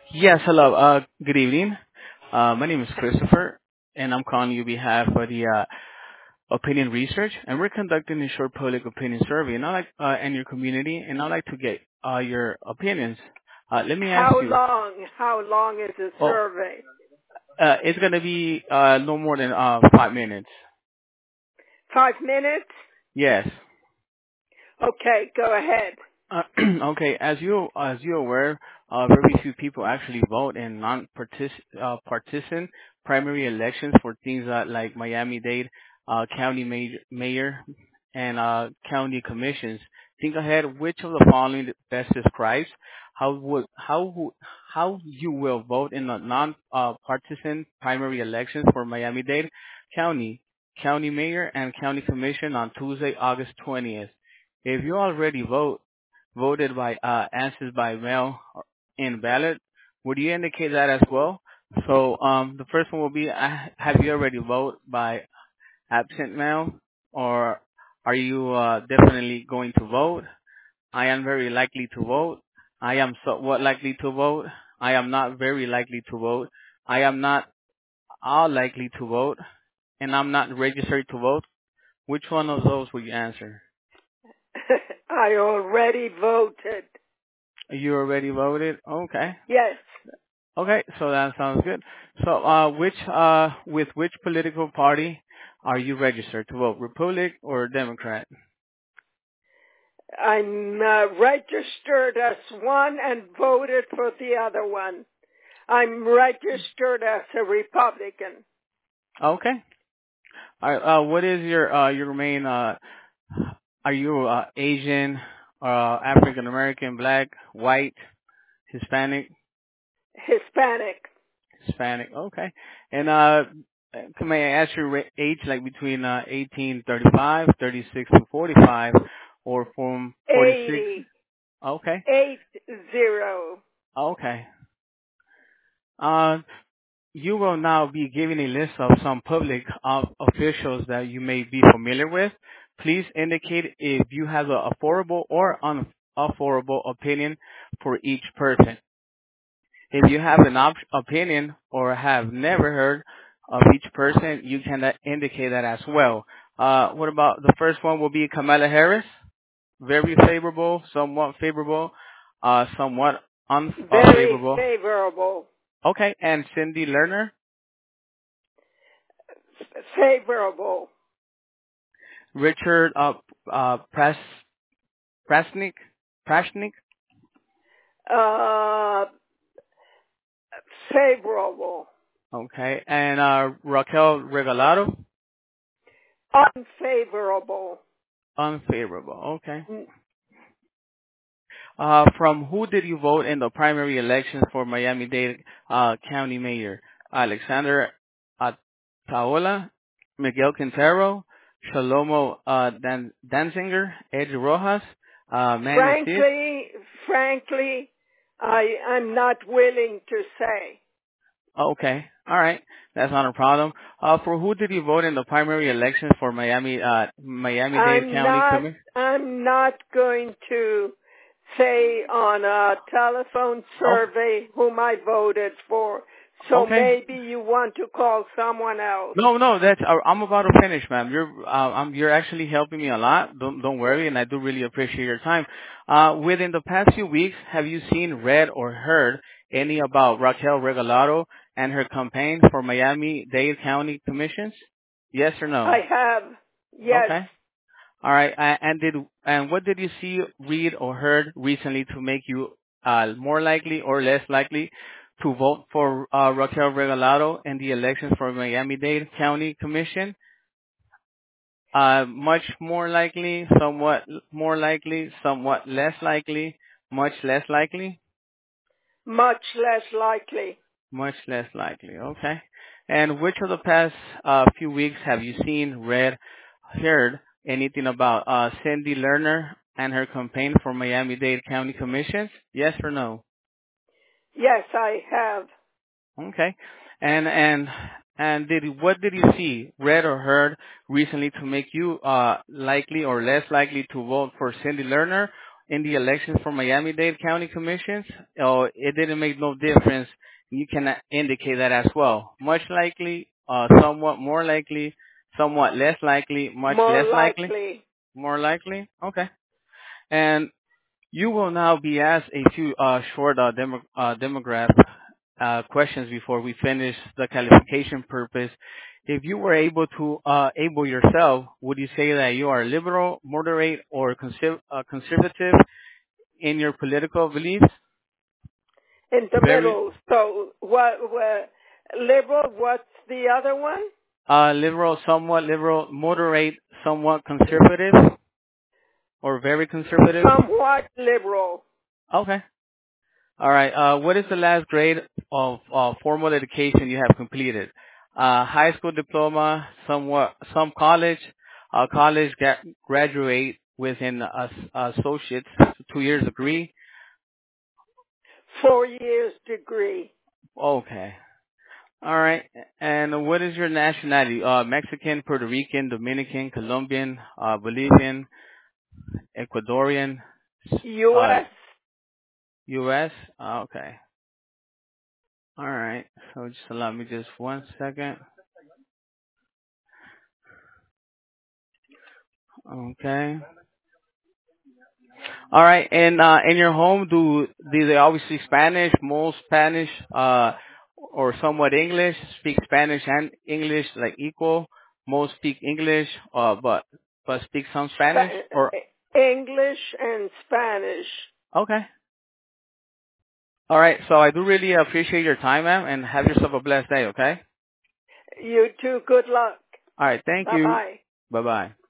Yes, hello. Good evening. My name is Christopher, and I'm calling you on behalf of the Opinion Research, and we're conducting a short public opinion survey, and I like in your community, and I'd like to get your opinions. Let me ask How you. long? How long is the Oh, survey? it's gonna be no more than 5 minutes. 5 minutes? Yes. Okay, go ahead. Okay, as you're aware, very few people actually vote in non-partisan primary elections for things like Miami-Dade county mayor and county commissions. Think ahead, which of the following best describes how you will vote in the non-partisan primary elections for Miami-Dade county mayor and county commission on Tuesday, August 20th. If you already voted by answers by mail or in ballot, would you indicate that as well? So the first one will be, have you already voted by absent mail, or are you definitely going to vote? I am very likely to vote. I am somewhat likely to vote. I am not very likely to vote. I am not all likely to vote, and I'm not registered to vote. Which one of those will you answer? I already voted. You already voted? Okay. Yes, Okay, so that sounds good. So, with which political party are you registered to vote, Republic or Democrat? I'm registered as one and voted for the other one. I'm registered as a Republican. Okay. All right. What is your main? Are you Asian, African American, Black, White, Hispanic? Hispanic. Hispanic. Okay. And may I ask your age, like between 18, 35, 36 to 45, or from 46? 80. Okay. 80. Okay. Uh, you will now be given a list of some public officials that you may be familiar with. Please indicate if you have a affordable or unaffordable opinion for each person. If you have an opinion or have never heard of each person, you can indicate that as well. What about the first one will be Kamala Harris? Very favorable, somewhat Very unfavorable. favorable. Okay, and Cindy Lerner, Favorable. Richard Prasnik, Prashnik, Uh, Favorable. okay, and Raquel Regalado, Unfavorable. unfavorable. Okay. From who did you vote in the primary elections for Miami-Dade County Mayor? Alexander Taola, Miguel Quintero, Shalomo Danzinger, Ed Rojas, Manny Sid. Frankly, I'm not willing to say. Okay, all right, that's not a problem. For who did you vote in the primary elections for Miami-Dade County Commission? I'm not going to say on a telephone Oh, survey whom I voted for. So okay. maybe you want to call someone else. No, that's I'm about to finish, ma'am. You're actually helping me a lot. Don't worry, and I do really appreciate your time. Within the past few weeks, have you seen, read, or heard any about Raquel Regalado and her campaign for Miami-Dade County Commissions? Yes or no? I have. Yes. Okay. All right. And what did you see, read, or heard recently to make you more likely or less likely to vote for Raquel Regalado in the elections for Miami-Dade County Commission? Much more likely, somewhat more likely, somewhat less likely, much less likely, Much less likely. much less likely. Okay. And which of the past few weeks have you seen, read, heard anything about Cindy Lerner and her campaign for Miami-Dade County Commissions? Yes or no? Yes, I have. Okay. And what did you see, read or heard recently to make you likely or less likely to vote for Cindy Lerner in the elections for Miami-Dade County Commissions, it didn't make no difference. You can indicate that as well. Much likely, somewhat more likely, somewhat less likely, much More less likely, likely. more likely. Okay. And you will now be asked a few short demographic questions before we finish the qualification purpose. If you were able to able yourself, would you say that you are liberal, moderate, or conservative in your political beliefs? In the Very middle. So what liberal, what's the other one? liberal, somewhat liberal, moderate, somewhat conservative, or very conservative. Somewhat liberal. Okay. All right. What is the last grade of formal education you have completed? High school diploma, some college, graduate with an associate's 2 years degree. 4 years degree. Okay. All right. And what is your nationality? Mexican, Puerto Rican, Dominican, Colombian, Bolivian, Ecuadorian, uh, U.S. U.S. Okay. All right. So just allow me just 1 second. Okay. All right. And in your home, do they always speak Spanish? Most Spanish, or somewhat English? Speak Spanish and English like equal. Most speak English, but speak some Spanish. Or English and Spanish. okay. All right. So I do really appreciate your time, ma'am, and have yourself a blessed day. Okay. You too. Good luck. All right. Thank you. Bye-bye. Bye bye.